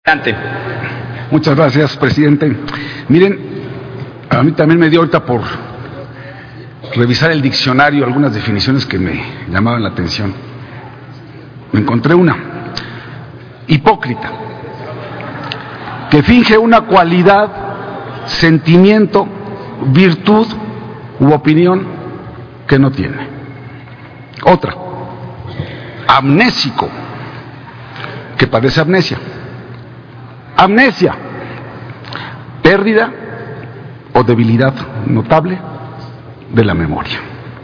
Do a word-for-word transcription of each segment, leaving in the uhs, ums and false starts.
Adelante. Muchas gracias, presidente. Miren, a mí también me dio ahorita por revisar el diccionario algunas definiciones que me llamaban la atención. Me encontré una: hipócrita, que finge una cualidad, sentimiento, virtud u opinión que no tiene. Otra: amnésico, que padece amnesia. Amnesia, pérdida o debilidad notable de la memoria.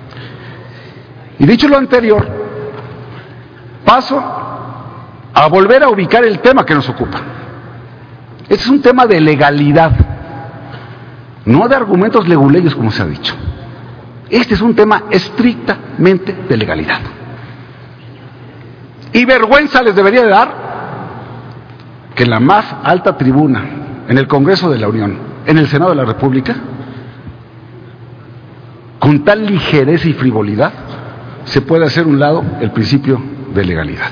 Y dicho lo anterior, paso a volver a ubicar el tema que nos ocupa. Este es un tema de legalidad, no de argumentos leguleyos como se ha dicho. Este es un tema estrictamente de legalidad. Y vergüenza les debería de dar que en la más alta tribuna, en el Congreso de la Unión, en el Senado de la República, con tal ligereza y frivolidad, se puede hacer a un lado el principio de legalidad.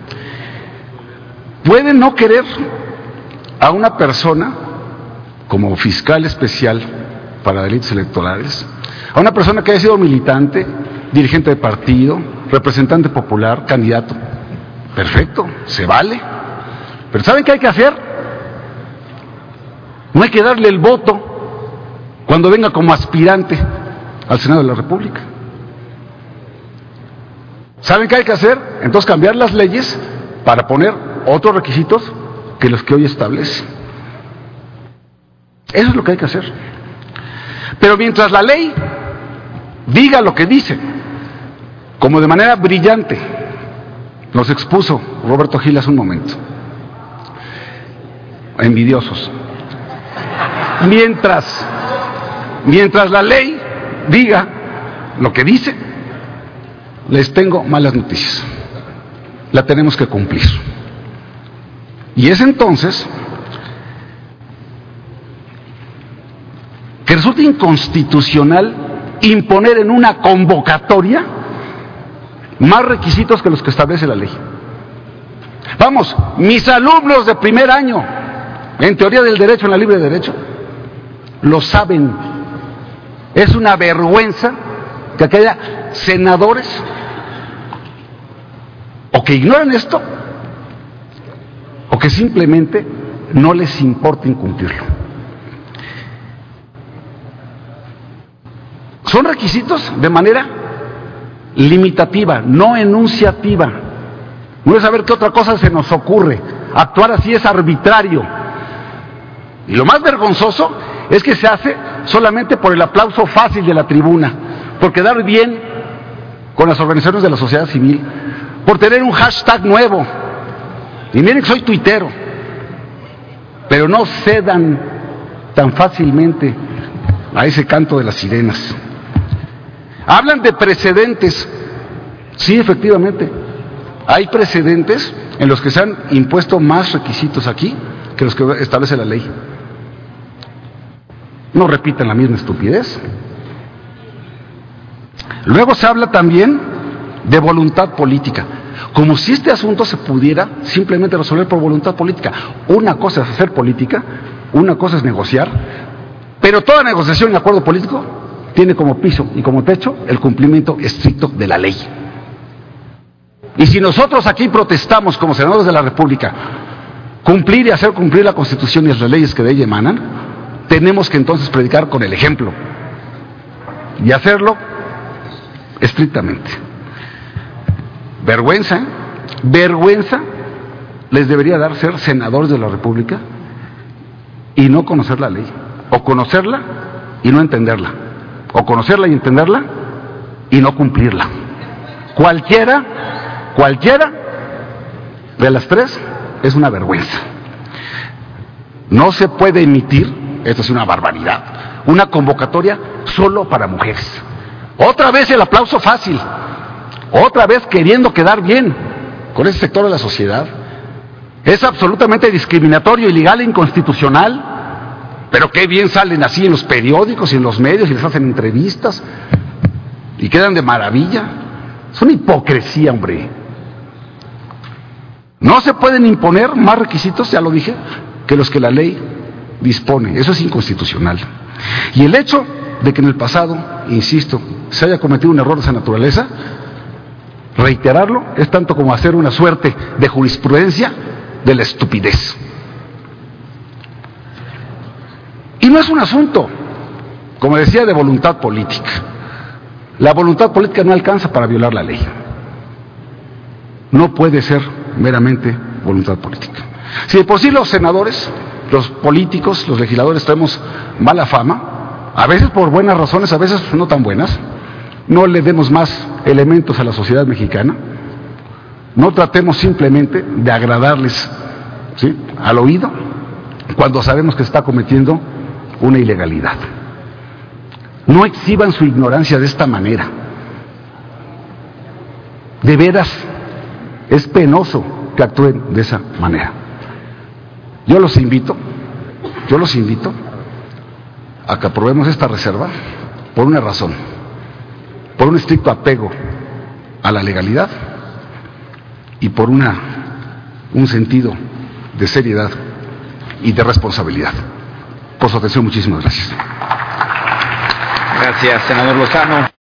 Puede no querer a una persona como fiscal especial para delitos electorales, a una persona que haya sido militante, dirigente de partido, representante popular, candidato. Perfecto, se vale. Pero ¿saben qué hay que hacer? No hay que darle el voto cuando venga como aspirante al Senado de la República. ¿Saben qué hay que hacer? Entonces cambiar las leyes para poner otros requisitos que los que hoy establece. Eso es lo que hay que hacer. Pero mientras la ley diga lo que dice, como de manera brillante nos expuso Roberto Gil hace un momento, envidiosos. Mientras, mientras la ley diga lo que dice, les tengo malas noticias. La tenemos que cumplir. Y es entonces que resulta inconstitucional imponer en una convocatoria más requisitos que los que establece la ley. Vamos, mis alumnos de primer año en teoría del derecho, en la libre derecho, lo saben. Es una vergüenza que aquí haya senadores o que ignoran esto o que simplemente no les importa incumplirlo. Son requisitos de manera limitativa, no enunciativa. No es saber qué otra cosa se nos ocurre. Actuar así es arbitrario. Y lo más vergonzoso es que se hace solamente por el aplauso fácil de la tribuna, por quedar bien con las organizaciones de la sociedad civil, por tener un hashtag nuevo. Y miren que soy tuitero, pero no cedan tan fácilmente a ese canto de las sirenas. Hablan de precedentes. Sí, efectivamente, hay precedentes en los que se han impuesto más requisitos aquí que los que establece la ley. No repitan la misma estupidez. Luego se habla también de voluntad política, como si este asunto se pudiera simplemente resolver por voluntad política. Una cosa es hacer política, una cosa es negociar, pero toda negociación y acuerdo político tiene como piso y como techo el cumplimiento estricto de la ley. Y si nosotros aquí protestamos como senadores de la República cumplir y hacer cumplir la Constitución y las leyes que de ella emanan, tenemos que entonces predicar con el ejemplo y hacerlo estrictamente. Vergüenza, ¿eh? Vergüenza les debería dar ser senadores de la República y no conocer la ley, o conocerla y no entenderla, o conocerla y entenderla y no cumplirla. Cualquiera, cualquiera de las tres es una vergüenza. No se puede emitir, esto es una barbaridad, una convocatoria solo para mujeres. Otra vez el aplauso fácil, otra vez queriendo quedar bien con ese sector de la sociedad. Es absolutamente discriminatorio, ilegal e inconstitucional, pero qué bien salen así en los periódicos y en los medios y les hacen entrevistas y quedan de maravilla. Es una hipocresía, hombre. No se pueden imponer más requisitos, ya lo dije, que los que la ley dispone. Eso es inconstitucional. Y el hecho de que en el pasado, insisto, se haya cometido un error de esa naturaleza, reiterarlo es tanto como hacer una suerte de jurisprudencia de la estupidez. Y no es un asunto, como decía, de voluntad política. La voluntad política no alcanza para violar la ley. No puede ser meramente voluntad política. Si de por sí los senadores, los políticos, los legisladores tenemos mala fama, a veces por buenas razones, a veces no tan buenas, no le demos más elementos a la sociedad mexicana, no tratemos simplemente de agradarles, ¿sí?, al oído, cuando sabemos que se está cometiendo una ilegalidad. No exhiban su ignorancia de esta manera. De veras, es penoso que actúen de esa manera. Yo los invito, yo los invito a que aprobemos esta reserva por una razón, por un estricto apego a la legalidad y por una, un sentido de seriedad y de responsabilidad. Por su atención, muchísimas gracias. Gracias, senador Lozano.